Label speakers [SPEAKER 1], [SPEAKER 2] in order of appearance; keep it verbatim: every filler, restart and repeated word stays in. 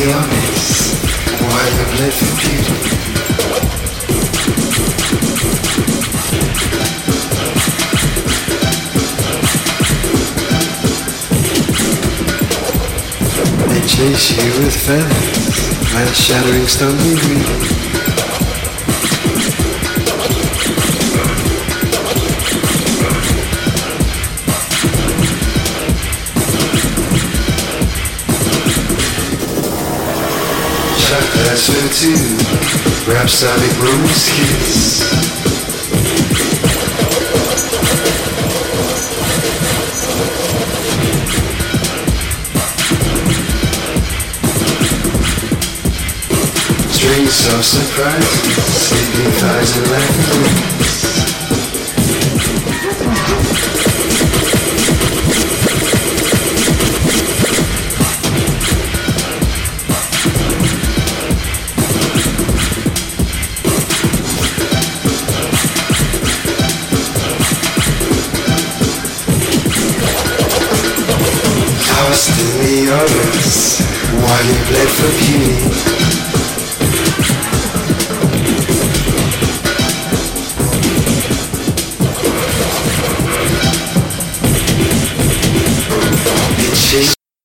[SPEAKER 1] honest, why you bled for beauty? They chase you with feathers, like shattering stone reed. That's her too, rhapsodic rose kiss. Strings of surprises, sleeping thighs and laughing lips. Lost in the others, while you bled for beauty.